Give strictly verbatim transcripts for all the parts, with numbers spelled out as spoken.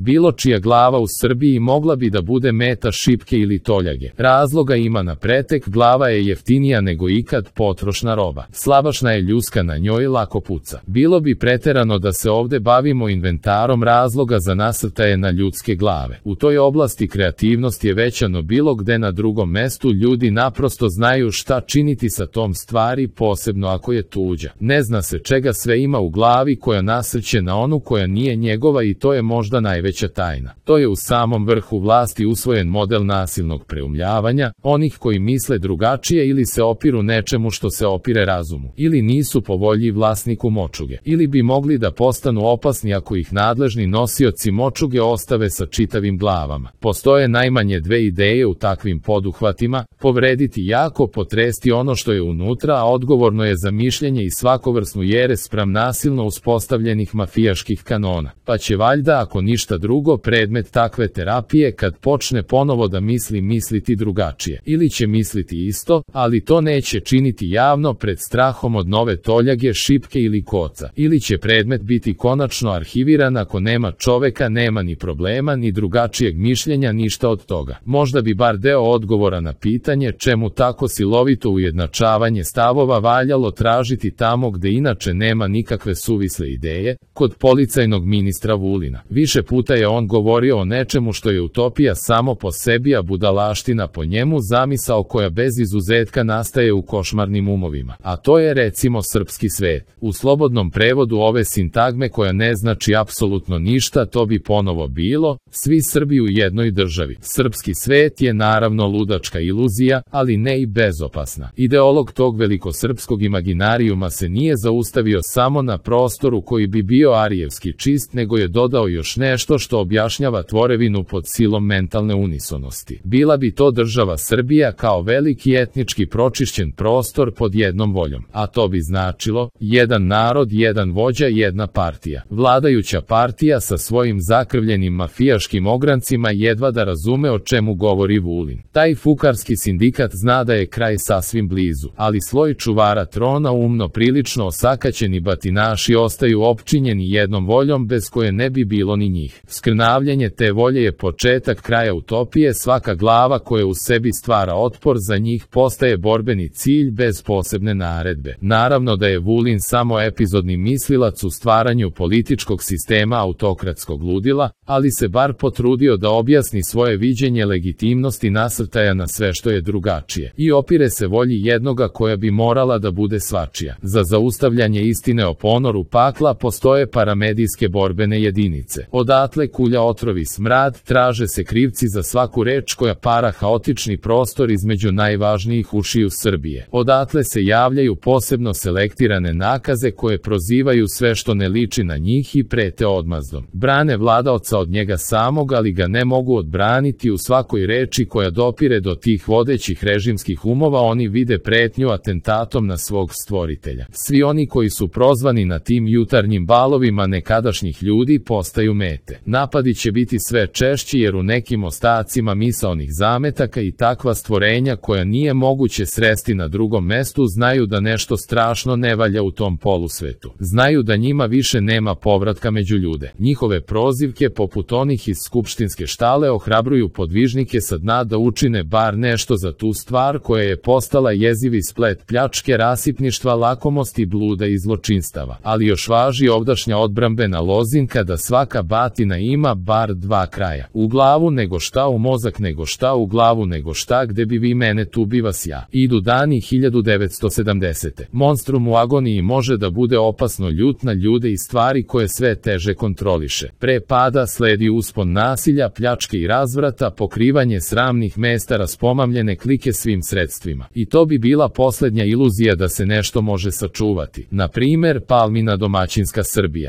Bilo čija glava u Srbiji mogla bi da bude meta šipke ili toljage. Razloga ima na pretek, glava je jeftinija nego ikad, potrošna roba. Slabašna je ljuska, na njoj lako puca. Bilo bi preterano da se ovde bavimo inventarom razloga za nasrtaje na ljudske glave. U toj oblasti kreativnost je veća no bilo gde na drugom mestu, ljudi naprosto znaju šta činiti sa tom stvari, posebno ako je tuđa. Ne zna se čega sve ima u glavi koja nasrće na onu koja nije njegova i to je možda najveća tajna. To je u samom vrhu vlasti usvojen model nasilnog preumljavanja, onih koji misle drugačije ili se opiru nečemu što se opire razumu, ili nisu po volji vlasniku močuge, ili bi mogli da postanu opasni ako ih nadležni nosioci močuge ostave sa čitavim glavama. Postoje najmanje dve ideje u takvim poduhvatima: povrediti jako, potresti ono što je unutra, a odgovorno je za mišljenje i svakovrsnu jeres spram nasilno uspostavljenih mafijaških kanona. Pa će valjda, ako ništa drugo, predmet takve terapije kad počne ponovo da misli misliti drugačije. Ili će misliti isto, ali to neće činiti javno pred strahom od nove toljage, šipke ili koca. Ili će predmet biti konačno arhiviran, ako nema čoveka, nema ni problema, ni drugačijeg mišljenja, ništa od toga. Možda bi bar deo odgovora na pitanje čemu tako silovito ujednačavanje stavova valjalo tražiti tamo gde inače nema nikakve suvisle ideje, kod policajnog ministra Vulina. Više puta je on govorio o nečemu što je utopija samo po sebi, a budalaština po njemu zamisao koja bez izuzetka nastaje u košmarnim umovima. A to je recimo srpski svet. U slobodnom prevodu ove sintagme, koja ne znači apsolutno ništa, to bi ponovo bilo: svi Srbi u jednoj državi. Srpski svet je naravno ludačka iluzija, ali ne i bezopasna. Ideolog tog velikosrpskog imaginarijuma se nije zaustavio samo na prostoru koji bi bio arijevski čist, nego je dodao još nešto što objašnjava tvorevinu pod silom mentalne unisonosti. Bila bi to država Srbija kao veliki etnički pročišćen prostor pod jednom voljom. A to bi značilo: jedan narod, jedan vođa, jedna partija. Vladajuća partija sa svojim zakrvljenim mafijaškim ograncima jedva da razume o čemu govori Vulin. Taj fukarski sindikat zna da je kraj sasvim blizu, ali sloj čuvara trona, umno prilično osakaćeni batinaši, ostaju opčinjeni jednom voljom bez koje ne bi bilo ni njih. Skrnavljenje te volje je početak kraja utopije. Svaka glava koja u sebi stvara otpor za njih postaje borbeni cilj bez posebne naredbe. Naravno da je Vulin samo epizodni mislilac u stvaranju političkog sistema autokratskog ludila, ali se bar potrudio da objasni svoje viđenje legitimnosti nasrtaja na sve što je drugačije i opire se volji jednoga koja bi morala da bude svačija. Za zaustavljanje istine o ponoru pakla postoje paramedijske borbene jedinice. Odatle kulja otrovi smrad, traže se krivci za svaku reč koja para haotični prostor između najvažnijih ušiju Srbije. Odatle se javljaju posebno selektirane nakaze koje prozivaju sve što ne liči na njih i prete odmazdom. Brane vladaoca od njega samog, ali ga ne mogu odbraniti. U svakoj reči koja dopire do tih vodećih režimskih umova oni vide pretnju atentatom na svog stvoritelja. Svi oni koji su prozvani na tim jutarnjim balovima nekadašnjih ljudi postaju mete. Napadi će biti sve češći jer u nekim ostacima misaonih zametaka i takva stvorenja koja nije moguće sresti na drugom mestu znaju da nešto strašno ne valja u tom polusvetu. Znaju da njima više nema povratka među ljude. Njihove prozivke, poput onih iz skupštinske štale, ohrabruju podvižnike sa dna da učine bar nešto za tu stvar koja je postala jezivi splet pljačke, rasipništva, lakomosti, bluda i zločinstava. Ali još važi ovdašnja odbrambena lozinka da svaka batina ima bar dva kraja. U glavu nego šta, u mozak nego šta, u glavu nego šta, gde bi vi mene, tu bi vas ja. Idu dani hiljadu devetsto sedamdesete. Monstrum u agoniji može da bude opasno ljut na ljude i stvari koje sve teže kontroliše. Pre pada sledi uspon nasilja, pljačke i razvrata, pokrivanje sramnih mesta, raspomamljene klike svim sredstvima. I to bi bila poslednja iluzija da se nešto može sačuvati. Na primer, Palmina domaćinska Srbija.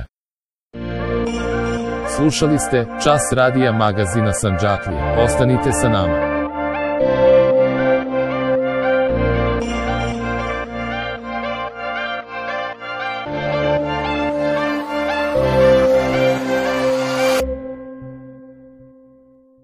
Slušali ste Čas radija magazina Sandžaklija. Ostanite sa nama.